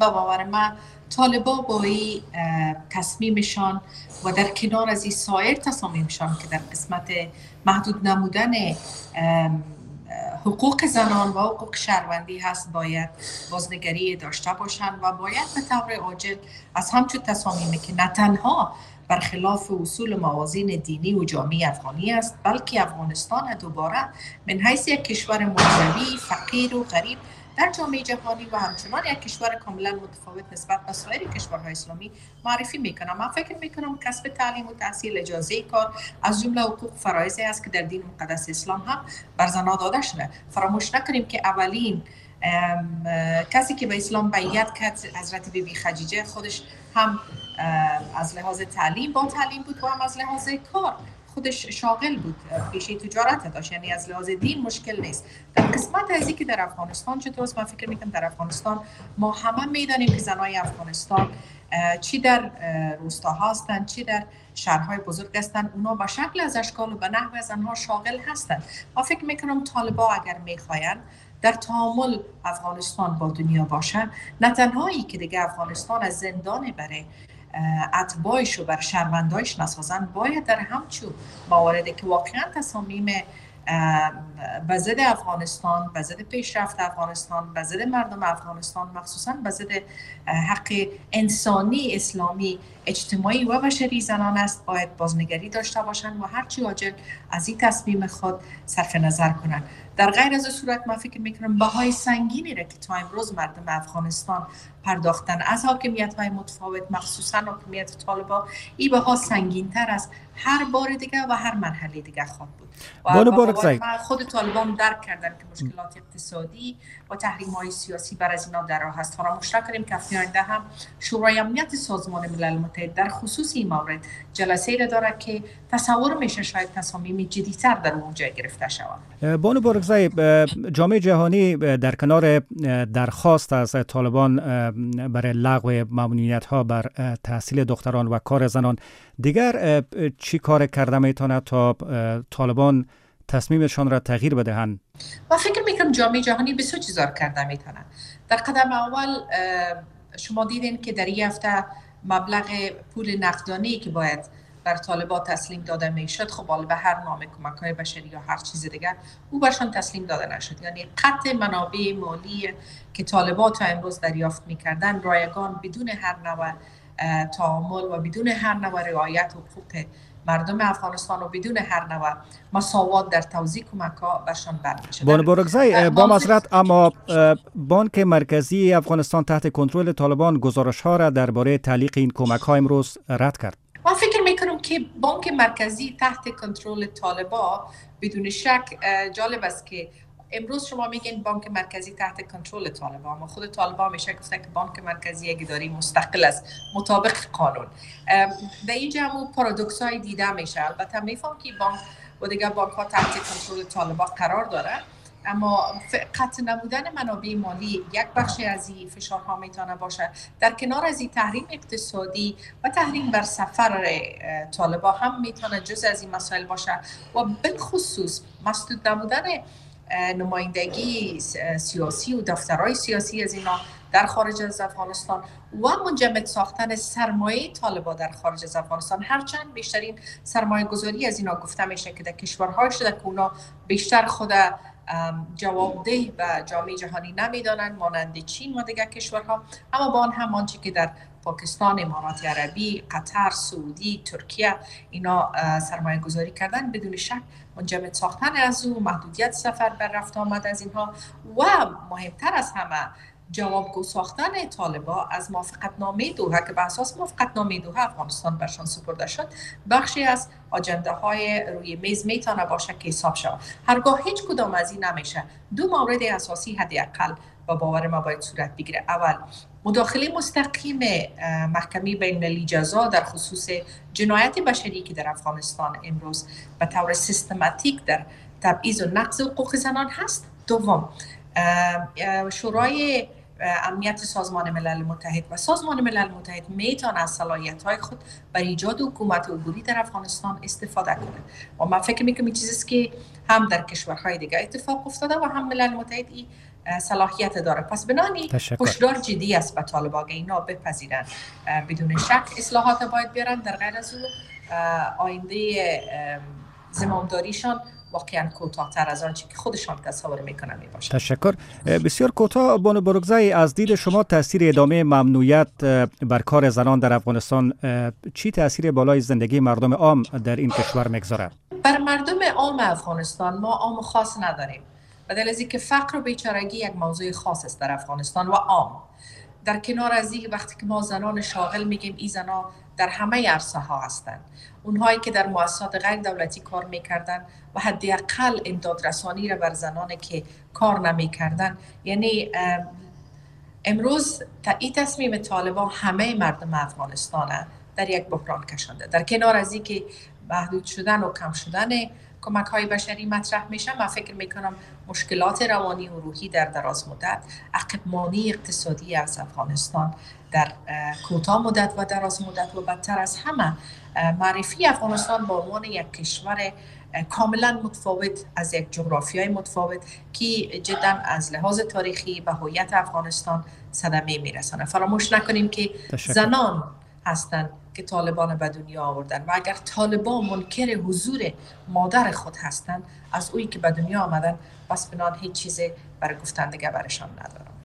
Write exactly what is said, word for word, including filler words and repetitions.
به باور من طالبا با این تصمیمشان و در کنار از این سایر تصامیمشان که در قسمت محدود نمودن حقوق زنان و حقوق شهروندی هست باید بازنگری داشته باشند و باید به طور عاجل از همچون تصامیمی که نه تنها برخلاف اصول موازین دینی و جامعه افغانی است بلکه افغانستان دوباره من حیث یک کشور منزوی فقیر و غریب در جامعه جهانی و همچنان یک کشور کاملا متفاوت نسبت به سایر کشورهای اسلامی معرفی میکنم. من فکر میکنم کسب تعلیم و تحصیل اجازه کار از جمله حقوق فرایضی است که در دین مقدس اسلام هم بر زنان داده شده. فراموش نکنیم که اولین کسی که به اسلام بیعت کرد حضرت بی بی خدیجه خودش هم از لحاظ تعلیم با تعلیم بود و هم از لحاظ کار خودش شاغل بود، پیشه تجارت داشت، یعنی از لحاظ دین مشکل نیست. در قسمت ازی که در افغانستان چطور من فکر میکنم در افغانستان ما همه میدانیم که زنای افغانستان چی در روستاها هستند چی در شهرهای بزرگ هستند، اونا با شکل از اشکال و به نحو از آنها شاغل هستند. من فکر میکنم طالبا اگر میخواین در تعامل افغانستان با دنیا باشه، نه تنهایی که دیگه افغانستان از زندان برای اتباعش و بر شهروندایش نسازن، باید در همچون مواردی که واقعا تصامیم به ضد افغانستان، به ضد پیشرفت افغانستان، به ضد مردم افغانستان، مخصوصا به ضد حق انسانی اسلامی اجتماعی و بشری زنان است، باید بازنگری داشته باشند و هرچی عاجل از این تصمیم خود صرف نظر کنند. در غیر از صورت من فکر میکنم بهای سنگینی را که تا امروز مردم افغانستان پرداختن از حاکمیت‌های متفاوت مخصوصا حاکمیت طالبان، این بها سنگین‌تر است هر بار دیگه و هر مرحله دیگه خواهد بود. و خود طالبان درک کردن که مشکلات اقتصادی و تحریم‌های سیاسی بر از اینا در راه است. فراموش نکنیم که هفته آینده هم شورای امنیت سازمان ملل متحد در خصوص این مورد جلسه را دارد که تصور میشه شاید تصامیم جدی‌تر در اونجا گرفته شود. بانو بارگزای، جامعه جهانی در کنار درخواست از طالبان برای لغو ممنوعیت‌ها بر تحصیل دختران و کار زنان، دیگر چی کار کرده میتونه تا طالبان تصمیمشان را تغییر بدهند؟ من فکر میکنم جامعه جهانی بسیار چیزا کرده میتونه. در قدم اول شما دیدین که در این هفته مبلغ پول نقدانی که باید بر طالبان تسلیم داده میشد، خب حالا به هر نام کمک‌های بشری یا هر چیز دیگر او برشان تسلیم داده نشد. یعنی قطع منابع مالی که طالبان تا امروز دریافت میکردن رایگان بدون هر نوع تعامل و بدون هر نوع رعایت حقوق مردم افغانستان و بدون هر نوع مساوات در توزیع کمک‌ها برشان برمی‌شد. بانو بارگزای، با معذرت اما بانک مرکزی افغانستان تحت کنترل طالبان گزارش‌ها را درباره تعلیق این کمک‌ها امروز رد کرد. من فکر میکنم که بانک مرکزی تحت کنترل طالبان بدون شک جالب است که امروز شما میگین بانک مرکزی تحت کنترل طالبان، اما خود طالبان میشه گفته که بانک مرکزی یک اداره مستقل است مطابق قانون. در اینجا هم پارادوکس های دیده میشه. البته میفهم که بانک و دیگه بانک ها تحت کنترل طالبان قرار داره، اما قطع نمودن منابع مالی یک بخشی از این فشارها میتونه باشه. در کنار از این تحریم اقتصادی و تحریم بر سفر طالبان هم میتونه جز از این مسائل باشه و بالخصوص مسدود نمودن نمایندگی سیاسی و دفترهای سیاسی از اینا در خارج از افغانستان و منجمد ساختن سرمایه طالبان در خارج از افغانستان. هرچند بیشترین سرمایه گذاری از اینا گفته میشه که در کشورهای شده که اونا بیشتر خود جوابده به جامعه جهانی نمیدانند، مانند چین و دیگر کشورها، اما با آن هم آنچه که در پاکستان، امارات عربی، قطر، سعودی، ترکیه اینا سرمایه گذاری کردن، بدون شک منجمد ساختن از او، محدودیت سفر بر رفت آمد از اینها و مهمتر از همه جوابگو ساختن طالبان از موافقتنامه دوحه که به اساس موافقتنامه دوحه افغانستان برشان سپرده شد، بخشی از آجنده های روی میز میتونه باشه که حساب شود. هرگاه هیچ کدام از این نمیشه، دو مورد اساسی حداقل با باور ما باید صورت بگیره. اول، مداخله مستقیم محکمه بین المللی جزا در خصوص جنایت بشری که در افغانستان امروز به طور سیستماتیک در تبعیض و نقض حقوق زنان هست. دوم، شورای امنیت سازمان ملل متحد و سازمان ملل متحد میتونه از صلاحیت‌های خود برای ایجاد حکومت عبوری در افغانستان استفاده کنه و من فکر میکنم این چیزیست که هم در کشورهای دیگه اتفاق افتاده و هم ملل متحد این صلاحیت داره. پس بنانی هشدار جدی است به طالبان که اینا بپذیرن بدون شک اصلاحات باید بیارن. در غیر از اون آینده زمامداریشان واقعا کوتاه‌تر از آنچه که خودشان تصور میکنن میباشه. تشکر. بسیار کوتاه بانو بارگزای، از دید شما تاثیر ادامه ممنوعیت بر کار زنان در افغانستان چی تاثیر بالای زندگی مردم عام در این کشور میگذاره؟ بر مردم عام افغانستان ما عام خاص نداریم. بدل از اینکه فقر و بیچارگی یک موضوع خاص است در افغانستان و عام. در کنار از این وقتی که ما زنان شاغل میگیم، این زنان در همه عرصه ها هستند. اونهایی که در مؤسسات غیر دولتی کار میکردن و حداقل امداد رسانی را بر زنانی که کار نمیکردن، یعنی امروز این تصمیم طالبان همه مردم افغانستان در یک بحران کشانده. در کنار از این که محدود شدن و کم شدن کمک های بشری مطرح میشه، من فکر میکنم مشکلات روانی و روحی در دراز مدت، عقب‌مانی اقتصادی از افغانستان در کوتاه مدت و دراز مدت و بدتر از همه معرفی افغانستان به عنوان یک کشور کاملا متفاوت از یک جغرافیای متفاوت که جدا از لحاظ تاریخی به هویت افغانستان صدمه میرسانه. فراموش نکنیم که تشکر. زنان هستند که طالبان به دنیا آوردن و اگر طالبان منکر حضور مادر خود هستند از اویی که به دنیا آمدن، پس بنان هیچ چیزی برای گفتن دیگه برشان ندارم.